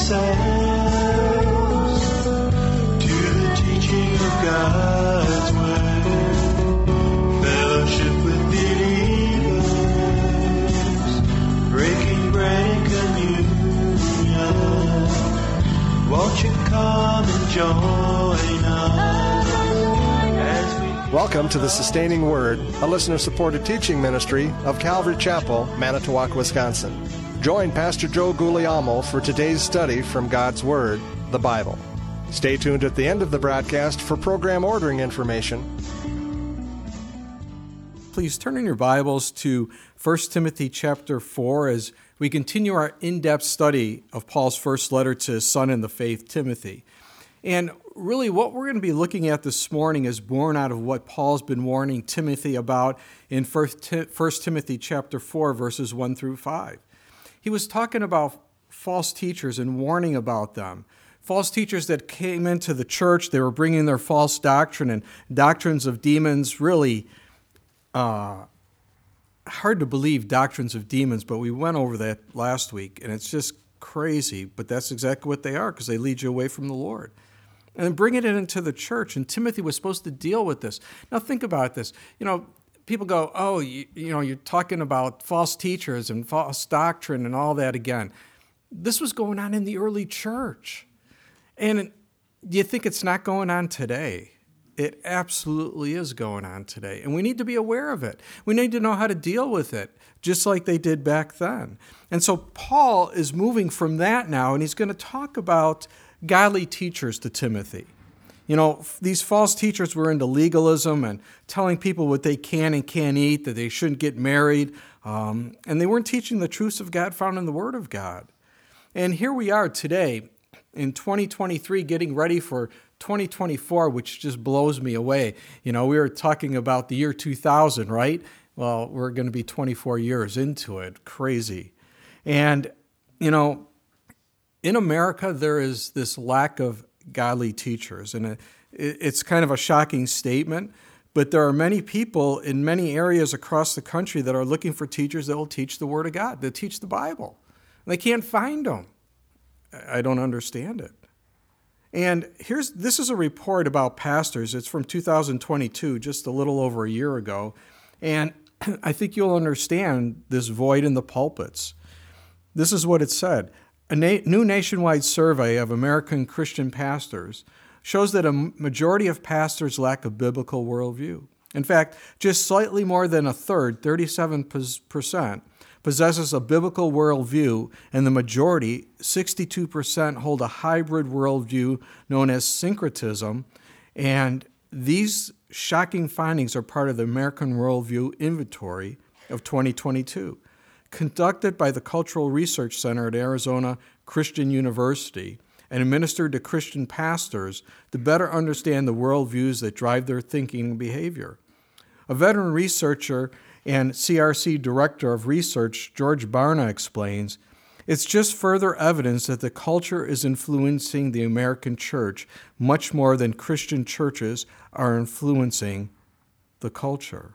ourselves to the teaching of God's Word, fellowship with believers, breaking bread and communion. Won't you come and join us as we... Welcome to the Sustaining Word, a listener-supported teaching ministry of Calvary Chapel, Manitowoc, Wisconsin. Join Pastor Joe Guglielmo for today's study from God's Word, the Bible. Stay tuned at the end of the broadcast for program ordering information. Please turn in your Bibles to 1 Timothy chapter 4 as we continue our in-depth study of Paul's first letter to his son in the faith, Timothy. And really what we're going to be looking at this morning is born out of what Paul's been warning Timothy about in 1 Timothy chapter 4, verses 1 through 5. He was talking about false teachers and warning about them. False teachers that came into the church, they were bringing their false doctrine and doctrines of demons, really hard to believe doctrines of demons, but we went over that last week, and it's just crazy, but that's exactly what they are because they lead you away from the Lord. And bringing it into the church, and Timothy was supposed to deal with this. Now think about this. People go, oh, you're talking about false teachers and false doctrine and all that again. This was going on in the early church. And do you think it's not going on today? It absolutely is going on today. And we need to be aware of it. We need to know how to deal with it, just like they did back then. And so Paul is moving from that now, and he's going to talk about godly teachers to Timothy. These false teachers were into legalism and telling people what they can and can't eat, that they shouldn't get married, and they weren't teaching the truths of God found in the Word of God. And here we are today in 2023 getting ready for 2024, which just blows me away. We were talking about the year 2000, right? Well, we're going to be 24 years into it. Crazy. And, in America, there is this lack of godly teachers. And it's kind of a shocking statement, but there are many people in many areas across the country that are looking for teachers that will teach the Word of God, that teach the Bible. And they can't find them. I don't understand it. And this is a report about pastors. It's from 2022, just a little over a year ago. And I think you'll understand this void in the pulpits. This is what it said. A new nationwide survey of American Christian pastors shows that a majority of pastors lack a biblical worldview. In fact, just slightly more than a third, 37%, possesses a biblical worldview, and the majority, 62%, hold a hybrid worldview known as syncretism. And these shocking findings are part of the American Worldview Inventory of 2022. Conducted by the Cultural Research Center at Arizona Christian University and administered to Christian pastors to better understand the worldviews that drive their thinking and behavior. A veteran researcher and CRC Director of Research, George Barna, explains, it's just further evidence that the culture is influencing the American church much more than Christian churches are influencing the culture.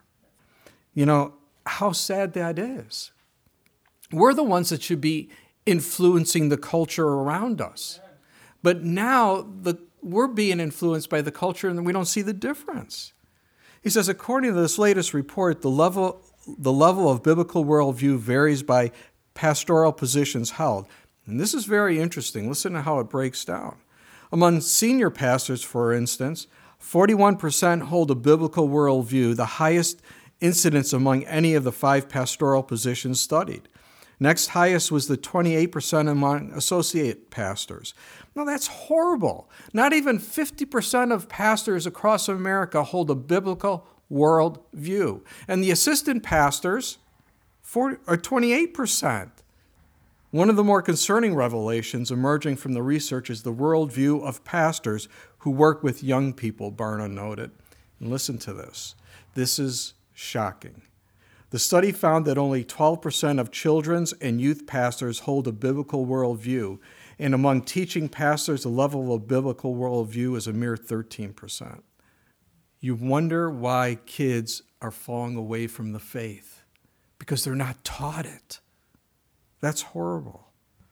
How sad that is. We're the ones that should be influencing the culture around us. But now we're being influenced by the culture and we don't see the difference. He says, according to this latest report, the level of biblical worldview varies by pastoral positions held. And this is very interesting. Listen to how it breaks down. Among senior pastors, for instance, 41% hold a biblical worldview, the highest incidence among any of the 5 pastoral positions studied. Next highest was the 28% among associate pastors. Now that's horrible. Not even 50% of pastors across America hold a biblical world view. And the assistant pastors are 28%. One of the more concerning revelations emerging from the research is the worldview of pastors who work with young people, Barna noted. And listen to this. This is shocking. The study found that only 12% of children's and youth pastors hold a biblical worldview, and among teaching pastors, the level of biblical worldview is a mere 13%. You wonder why kids are falling away from the faith, because they're not taught it. That's horrible.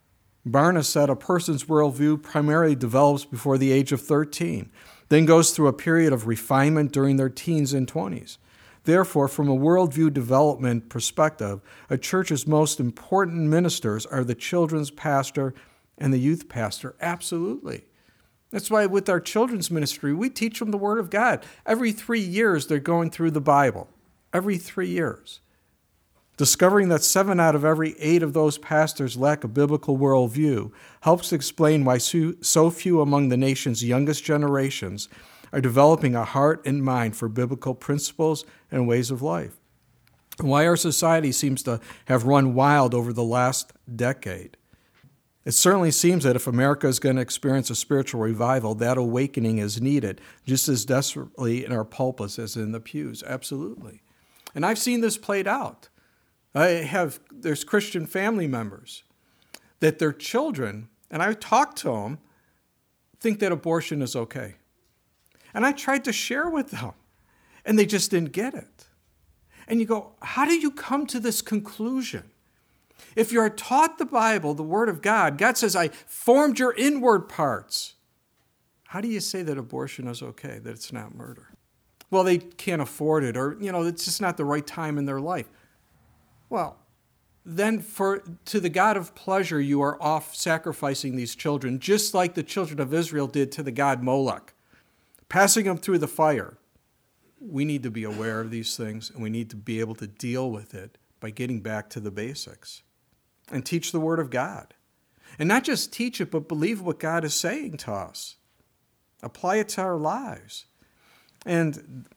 Barna said a person's worldview primarily develops before the age of 13, then goes through a period of refinement during their teens and 20s. Therefore, from a worldview development perspective, a church's most important ministers are the children's pastor and the youth pastor. Absolutely. That's why with our children's ministry, we teach them the Word of God. Every 3 years, they're going through the Bible. Every 3 years. Discovering that 7 out of every 8 of those pastors lack a biblical worldview helps explain why so few among the nation's youngest generations are developing a heart and mind for biblical principles and ways of life, and why our society seems to have run wild over the last decade. It certainly seems that if America is going to experience a spiritual revival, that awakening is needed just as desperately in our pulpits as in the pews. Absolutely. And I've seen this played out. There's Christian family members that their children, and I talk to them, think that abortion is okay. And I tried to share with them, and they just didn't get it. And you go, how do you come to this conclusion? If you're taught the Bible, the Word of God, God says, I formed your inward parts. How do you say that abortion is okay, that it's not murder? Well, they can't afford it, or, it's just not the right time in their life. Well, then to the God of pleasure, you are off sacrificing these children, just like the children of Israel did to the god Moloch, passing them through the fire. We need to be aware of these things, and we need to be able to deal with it by getting back to the basics and teach the Word of God. And not just teach it, but believe what God is saying to us. Apply it to our lives. And,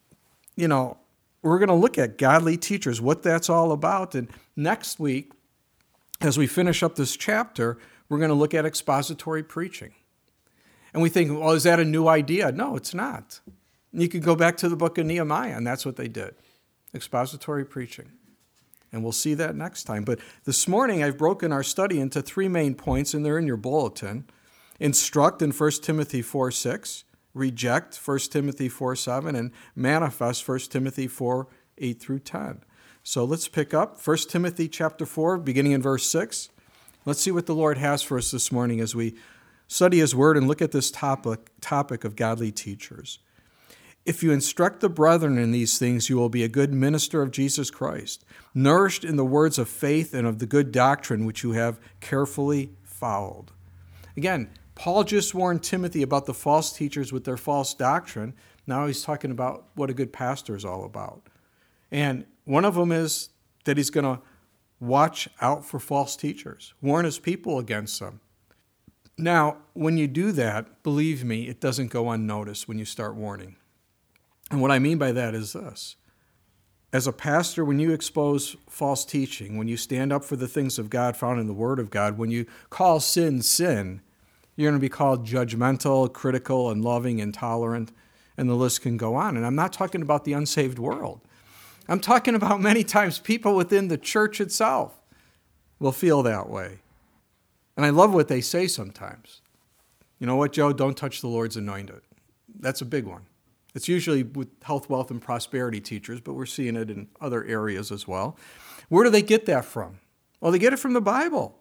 we're going to look at godly teachers, what that's all about. And next week, as we finish up this chapter, we're going to look at expository preaching. And we think, well, is that a new idea? No, it's not. You could go back to the book of Nehemiah, and that's what they did. Expository preaching. And we'll see that next time. But this morning, I've broken our study into 3 main points, and they're in your bulletin. Instruct in 1 Timothy 4:6. Reject, 1 Timothy 4:7, and manifest, 1 Timothy 4:8 through 10. So let's pick up 1 Timothy chapter 4, beginning in verse 6. Let's see what the Lord has for us this morning as we study His Word and look at this topic of godly teachers. If you instruct the brethren in these things, you will be a good minister of Jesus Christ, nourished in the words of faith and of the good doctrine which you have carefully followed. Again, Paul just warned Timothy about the false teachers with their false doctrine. Now he's talking about what a good pastor is all about. And one of them is that he's going to watch out for false teachers, warn his people against them. Now, when you do that, believe me, it doesn't go unnoticed when you start warning. And what I mean by that is this. As a pastor, when you expose false teaching, when you stand up for the things of God found in the Word of God, when you call sin, sin, you're going to be called judgmental, critical, unloving, intolerant, and the list can go on. And I'm not talking about the unsaved world. I'm talking about many times people within the church itself will feel that way. And I love what they say sometimes. You know what, Joe? Don't touch the Lord's anointed. That's a big one. It's usually with health, wealth, and prosperity teachers, but we're seeing it in other areas as well. Where do they get that from? Well, they get it from the Bible.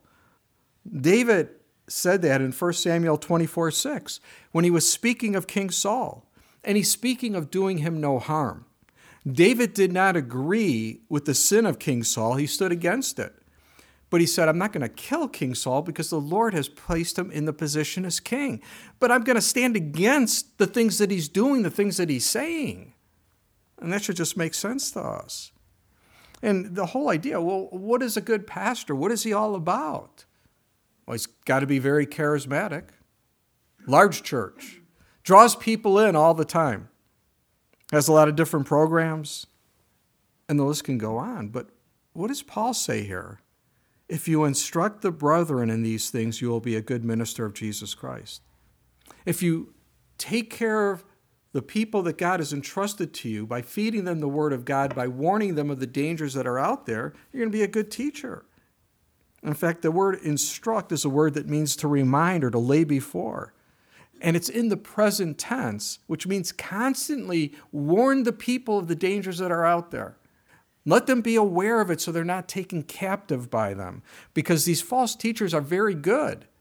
David said that in 1 Samuel 24:6 when he was speaking of King Saul, and he's speaking of doing him no harm. David did not agree with the sin of King Saul. He stood against it. But he said, I'm not going to kill King Saul because the Lord has placed him in the position as king. But I'm going to stand against the things that he's doing, the things that he's saying. And that should just make sense to us. And the whole idea, well, what is a good pastor? What is he all about? Well, he's got to be very charismatic. Large church. Draws people in all the time. Has a lot of different programs. And the list can go on. But what does Paul say here? If you instruct the brethren in these things, you will be a good minister of Jesus Christ. If you take care of the people that God has entrusted to you by feeding them the Word of God, by warning them of the dangers that are out there, you're going to be a good teacher. In fact, the word instruct is a word that means to remind or to lay before. And it's in the present tense, which means constantly warn the people of the dangers that are out there. Let them be aware of it so they're not taken captive by them. Because these false teachers are very good.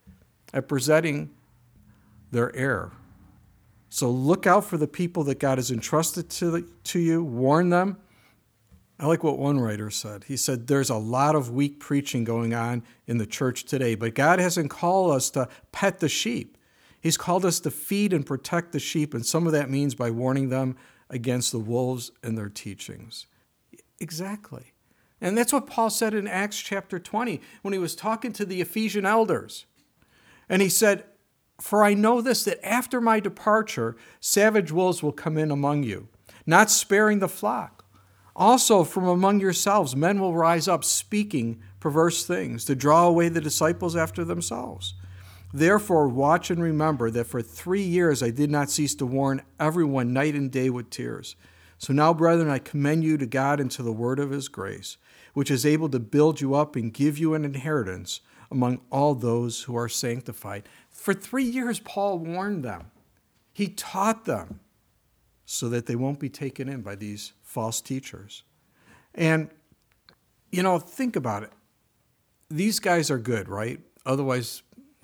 at presenting their error. So look out for the people that God has entrusted to you. Warn them. I like what one writer said. He said, there's a lot of weak preaching going on in the church today, but God hasn't called us to pet the sheep. He's called us to feed and protect the sheep, and some of that means by warning them against the wolves and their teachings. Exactly. And that's what Paul said in Acts chapter 20 when he was talking to the Ephesian elders. And he said, for I know this, that after my departure, savage wolves will come in among you, not sparing the flock. Also, from among yourselves, men will rise up speaking perverse things to draw away the disciples after themselves. Therefore, watch and remember that for 3 years I did not cease to warn everyone night and day with tears. So now, brethren, I commend you to God and to the word of his grace, which is able to build you up and give you an inheritance among all those who are sanctified. For 3 years, Paul warned them. He taught them so that they won't be taken in by these false teachers. And, think about it. These guys are good, right? Otherwise,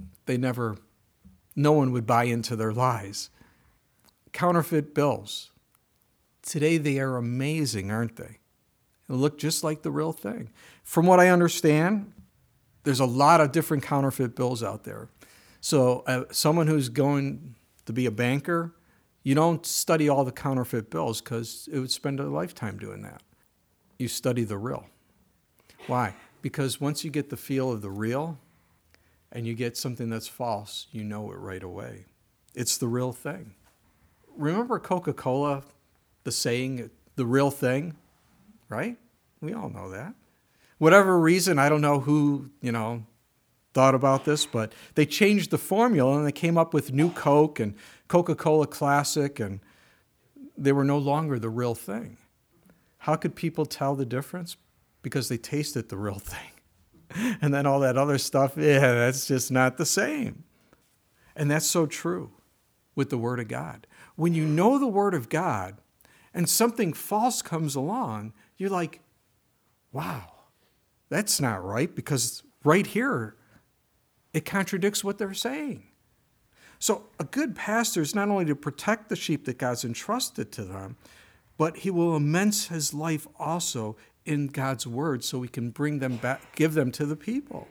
no one would buy into their lies. Counterfeit bills. Today, they are amazing, aren't they? They look just like the real thing. From what I understand, there's a lot of different counterfeit bills out there. So someone who's going to be a banker, you don't study all the counterfeit bills because it would spend a lifetime doing that. You study the real. Why? Because once you get the feel of the real and you get something that's false, you know it right away. It's the real thing. Remember Coca-Cola, the saying, the real thing, right? We all know that. Whatever reason, I don't know who, thought about this, but they changed the formula and they came up with New Coke and Coca-Cola Classic, and they were no longer the real thing. How could people tell the difference? Because they tasted the real thing. And then all that other stuff, that's just not the same. And that's so true with the Word of God. When you know the Word of God and something false comes along, you're like, wow, that's not right, because right here, it contradicts what they're saying. So a good pastor is not only to protect the sheep that God's entrusted to them, but he will immerse his life also in God's word so he can bring them back, give them to the people.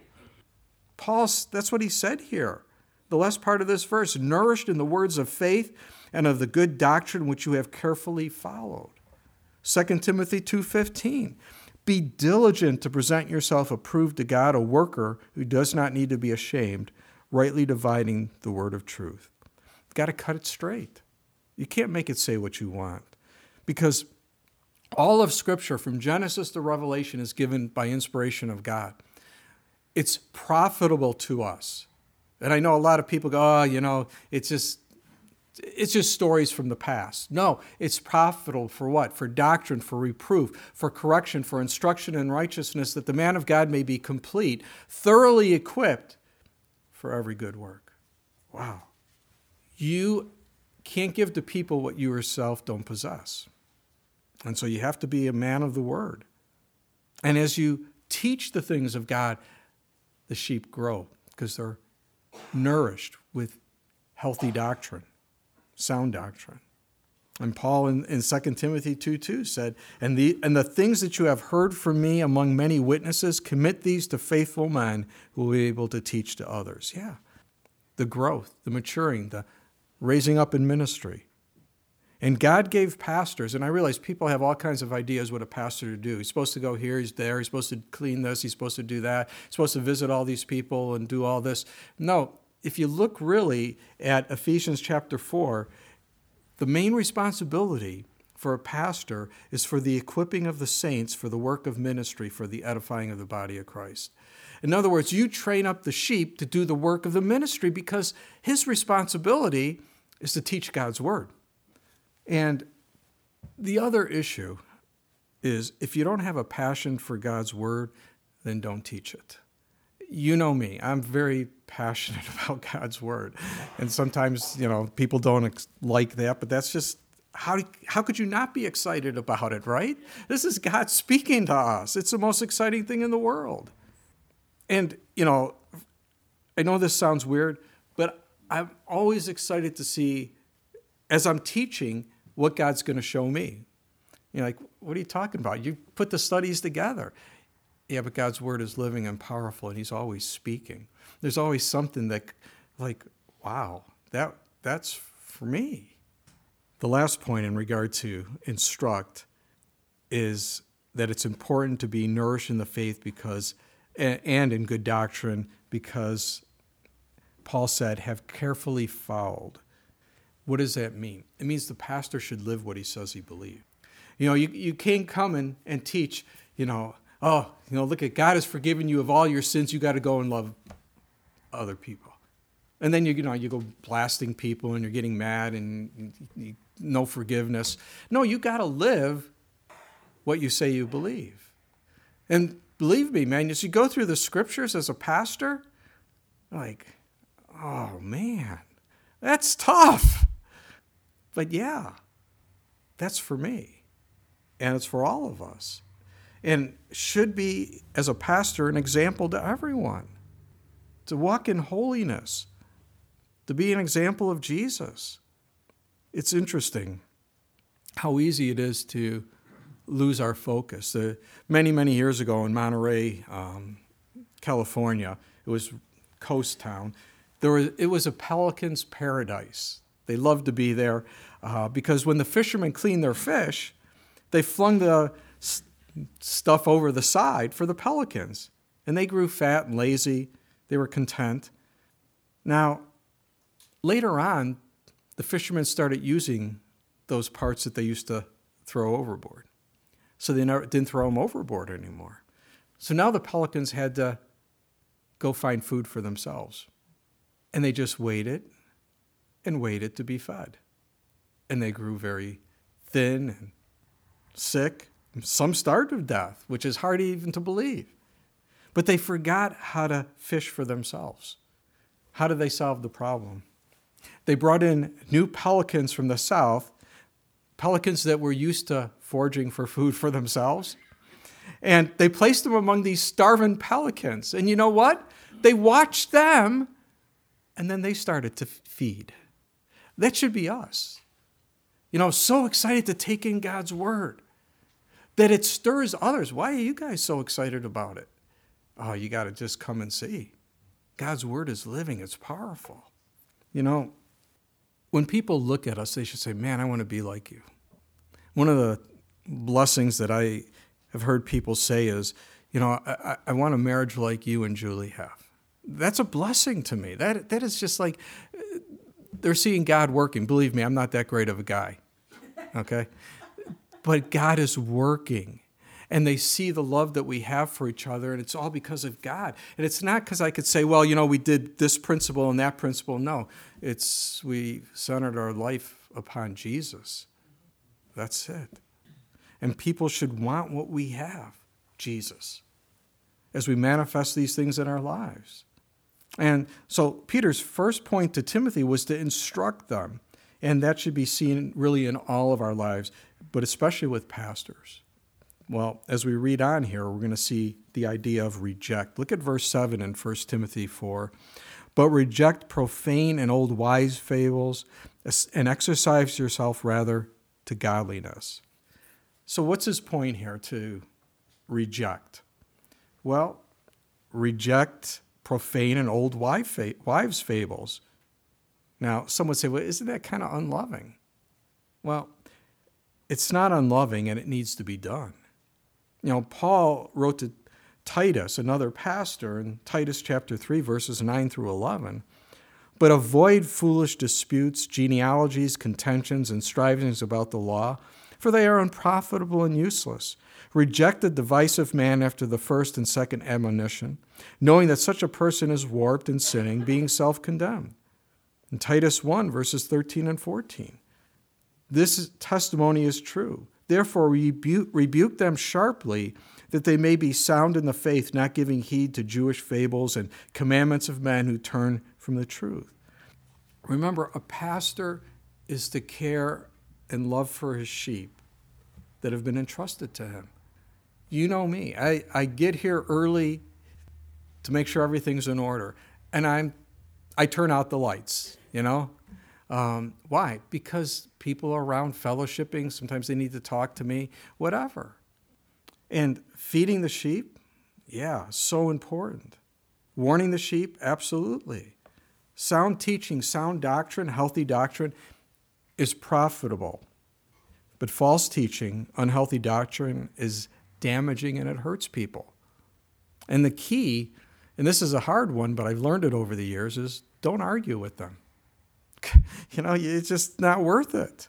That's what he said here. The last part of this verse, nourished in the words of faith and of the good doctrine which you have carefully followed. 2 Timothy 2:15. Be diligent to present yourself approved to God, a worker who does not need to be ashamed, rightly dividing the word of truth. You've got to cut it straight. You can't make it say what you want, because all of Scripture from Genesis to Revelation is given by inspiration of God. It's profitable to us. And I know a lot of people go, it's just stories from the past. No, it's profitable for what? For doctrine, for reproof, for correction, for instruction in righteousness, that the man of God may be complete, thoroughly equipped for every good work. Wow. You can't give to people what you yourself don't possess. And so you have to be a man of the word. And as you teach the things of God, the sheep grow because they're nourished with healthy doctrine. Sound doctrine. And Paul in 2 Timothy 2:2 said, and the things that you have heard from me among many witnesses, commit these to faithful men who will be able to teach to others. Yeah. The growth, the maturing, the raising up in ministry. And God gave pastors, and I realize people have all kinds of ideas what a pastor to do. He's supposed to go here, he's there, he's supposed to clean this, he's supposed to do that, he's supposed to visit all these people and do all this. No, if you look really at Ephesians chapter 4, the main responsibility for a pastor is for the equipping of the saints for the work of ministry, for the edifying of the body of Christ. In other words, you train up the sheep to do the work of the ministry because his responsibility is to teach God's word. And the other issue is if you don't have a passion for God's word, then don't teach it. You know me, I'm very passionate about God's word. And sometimes, people don't like that, but that's just, how could you not be excited about it, right? This is God speaking to us. It's the most exciting thing in the world. And, I know this sounds weird, but I'm always excited to see, as I'm teaching, what God's going to show me. You're like, what are you talking about? You put the studies together. Yeah, but God's word is living and powerful, and he's always speaking. There's always something that, like, wow, that's for me. The last point in regard to instruct is that it's important to be nourished in the faith because, and in good doctrine, because Paul said, have carefully followed. What does that mean? It means the pastor should live what he says he believes. You can't come and teach, look at God has forgiven you of all your sins. You got to go and love other people. And then you go blasting people and you're getting mad and no forgiveness. No, you got to live what you say you believe. And believe me, man, as you go through the scriptures as a pastor, like, oh man, that's tough. But yeah, that's for me. And it's for all of us. And should be, as a pastor, an example to everyone. To walk in holiness. To be an example of Jesus. It's interesting how easy it is to lose our focus. Many, many years ago in Monterey, California, it was coast town, it was a pelican's paradise. They loved to be there because when the fishermen cleaned their fish, they flung the stuff over the side for the pelicans. And they grew fat and lazy. They were content. Now, later on, the fishermen started using those parts that they used to throw overboard. So they didn't throw them overboard anymore. So now the pelicans had to go find food for themselves. And they just waited and waited to be fed. And they grew very thin and sick. Some starved to death, which is hard even to believe. But they forgot how to fish for themselves. How did they solve the problem? They brought in new pelicans from the south, pelicans that were used to foraging for food for themselves. And they placed them among these starving pelicans. And you know what? They watched them, and then they started to feed. That should be us. So excited to take in God's word that it stirs others. Why are you guys so excited about it? Oh, you got to just come and see. God's word is living. It's powerful. When people look at us, they should say, man, I want to be like you. One of the blessings that I have heard people say is, I want a marriage like you and Julie have. That's a blessing to me. That is just like, they're seeing God working. Believe me, I'm not that great of a guy, okay? But God is working, and they see the love that we have for each other, and it's all because of God. And it's not because I could say, well, we did this principle and that principle. No, we centered our life upon Jesus. That's it. And people should want what we have, Jesus, as we manifest these things in our lives. And so Peter's first point to Timothy was to instruct them. And that should be seen really in all of our lives, but especially with pastors. Well, as we read on here, we're going to see the idea of reject. Look at verse 7 in 1 Timothy 4. But reject profane and old wise fables, and exercise yourself rather to godliness. So what's his point here to reject? Well, reject profane and old wives' fables. Now, some would say, well, isn't that kind of unloving? Well, it's not unloving, and it needs to be done. Paul wrote to Titus, another pastor, in Titus chapter 3, verses 9 through 11, but avoid foolish disputes, genealogies, contentions, and strivings about the law, for they are unprofitable and useless. Reject the divisive man after the first and second admonition, knowing that such a person is warped and sinning, being self-condemned. In Titus 1, verses 13 and 14, this testimony is true. Therefore, rebuke them sharply, that they may be sound in the faith, not giving heed to Jewish fables and commandments of men who turn from the truth. Remember, a pastor is to care and love for his sheep that have been entrusted to him. You know me. I get here early to make sure everything's in order. and I turn out the lights, Why? Because people are around fellowshipping. Sometimes they need to talk to me, whatever. And feeding the sheep, yeah, so important. Warning the sheep, absolutely. Sound teaching, sound doctrine, healthy doctrine is profitable. But false teaching, unhealthy doctrine is damaging and it hurts people. And the key, and this is a hard one, but I've learned it over the years, is don't argue with them. It's just not worth it.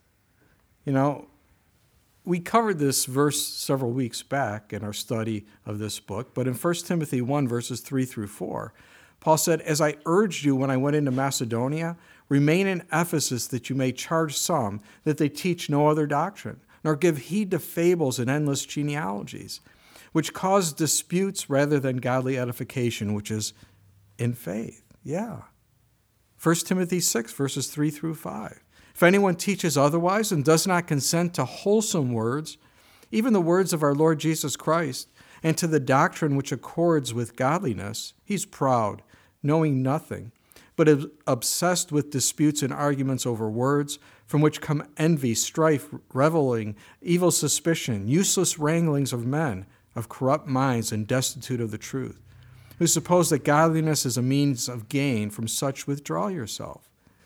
We covered this verse several weeks back in our study of this book, but in 1 Timothy 1, verses 3 through 4, Paul said, "As I urged you when I went into Macedonia, remain in Ephesus that you may charge some that they teach no other doctrine, nor give heed to fables and endless genealogies, which cause disputes rather than godly edification, which is in faith." Yeah. 1 Timothy 6, verses 3 through 5. "If anyone teaches otherwise and does not consent to wholesome words, even the words of our Lord Jesus Christ, and to the doctrine which accords with godliness, he's proud, knowing nothing, but is obsessed with disputes and arguments over words, from which come envy, strife, reveling, evil suspicion, useless wranglings of men, of corrupt minds and destitute of the truth, who suppose that godliness is a means of gain. From such withdraw yourself."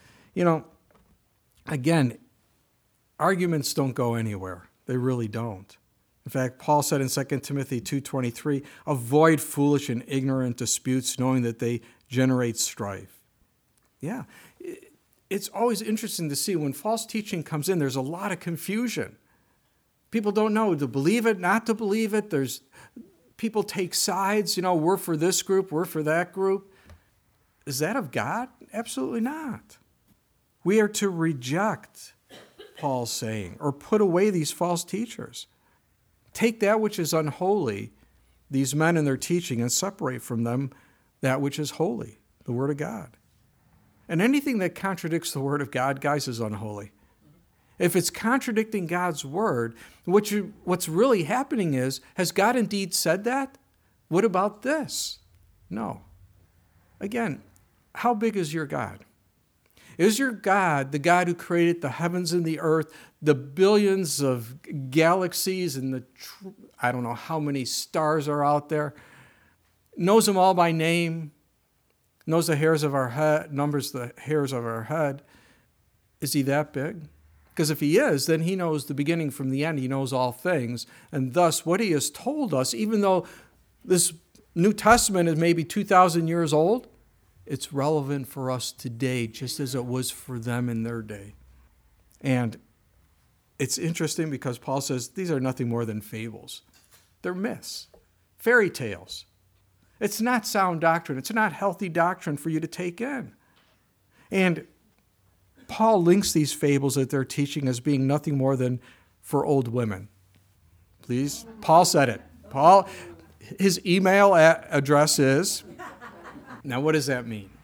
Again, arguments don't go anywhere. They really don't. In fact, Paul said in 2 Timothy 2:23, "Avoid foolish and ignorant disputes, knowing that they generate strife." Yeah, it's always interesting to see when false teaching comes in, there's a lot of confusion. People don't know to believe it, not to believe it. People take sides, we're for this group, we're for that group. Is that of God? Absolutely not. We are to reject, Paul's saying, or put away these false teachers. Take that which is unholy, these men and their teaching, and separate from them that which is holy, the Word of God. And anything that contradicts the Word of God, guys, is unholy. If it's contradicting God's Word, what's really happening is, has God indeed said that? What about this? No. Again, how big is your God? Is your God the God who created the heavens and the earth, the billions of galaxies and I don't know how many stars are out there, knows them all by name, knows the hairs of our head, numbers the hairs of our head? Is he that big? Because if he is, then he knows the beginning from the end. He knows all things. And thus, what he has told us, even though this New Testament is maybe 2,000 years old, it's relevant for us today, just as it was for them in their day. And it's interesting because Paul says these are nothing more than fables. They're myths, fairy tales. It's not sound doctrine. It's not healthy doctrine for you to take in. And Paul links these fables that they're teaching as being nothing more than for old women. Please, Paul said it. Paul, his email address is... Now, what does that mean?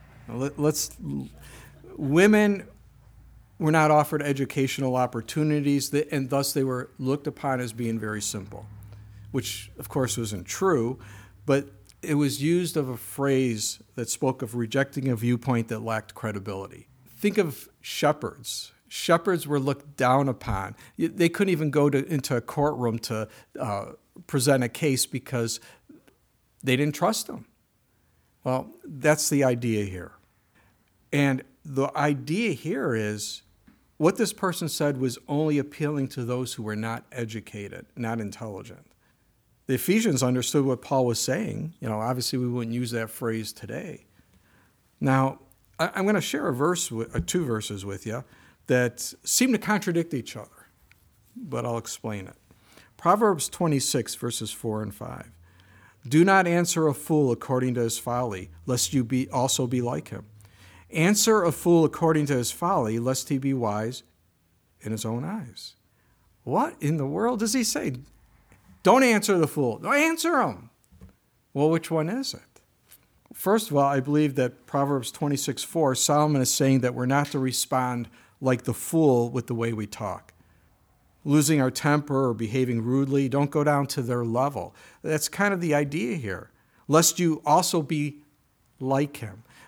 Women were not offered educational opportunities, and thus they were looked upon as being very simple, which, of course, wasn't true, but it was used of a phrase that spoke of rejecting a viewpoint that lacked credibility. Think of shepherds. Shepherds were looked down upon. They couldn't even go into a courtroom to present a case because they didn't trust them. Well, that's the idea here. And the idea here is what this person said was only appealing to those who were not educated, not intelligent. The Ephesians understood what Paul was saying. Obviously we wouldn't use that phrase today. Now, I'm going to share two verses with you that seem to contradict each other, but I'll explain it. Proverbs 26, verses 4 and 5. "Do not answer a fool according to his folly, lest you also be like him. Answer a fool according to his folly, lest he be wise in his own eyes." What in the world does he say? Don't answer the fool. Don't answer him. Well, which one is it? First of all, I believe that Proverbs 26:4, Solomon is saying that we're not to respond like the fool with the way we talk. Losing our temper or behaving rudely, don't go down to their level. That's kind of the idea here. Lest you also be like him.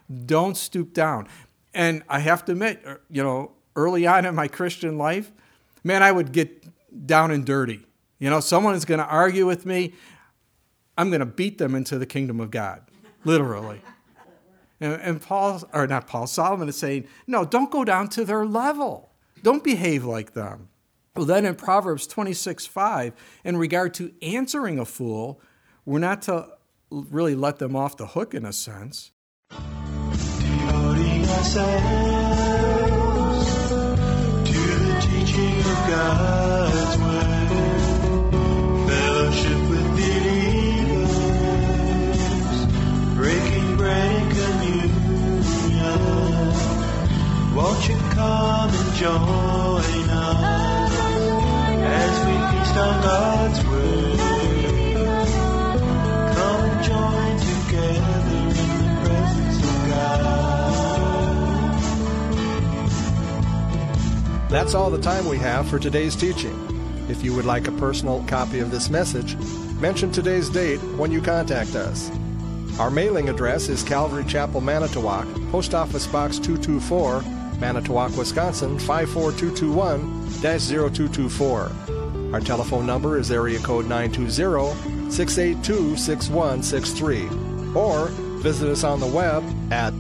Don't stoop down. And I have to admit, early on in my Christian life, man, I would get down and dirty. Someone is going to argue with me, I'm going to beat them into the kingdom of God, literally. And Solomon is saying, no, don't go down to their level. Don't behave like them. Well, then in Proverbs 26:5, in regard to answering a fool, we're not to really let them off the hook in a sense. Devoting ourselves to the teaching of God's word, fellowship with believers, breaking bread and communion, won't you come and join us as we feast on God's word? Come and join together in the presence of God. That's all the time we have for today's teaching. If you would like a personal copy of this message, mention today's date when you contact us. Our mailing address is Calvary Chapel, Manitowoc, Post Office Box 224, Manitowoc, Wisconsin 54221-0224. Our telephone number is area code 920-682-6163. Or visit us on the web at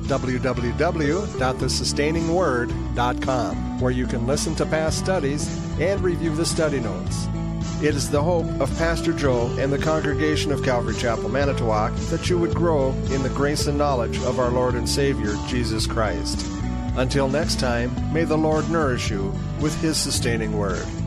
www.thesustainingsword.com, where you can listen to past studies and review the study notes. It is the hope of Pastor Joe and the congregation of Calvary Chapel, Manitowoc, that you would grow in the grace and knowledge of our Lord and Savior, Jesus Christ. Until next time, may the Lord nourish you with His sustaining word.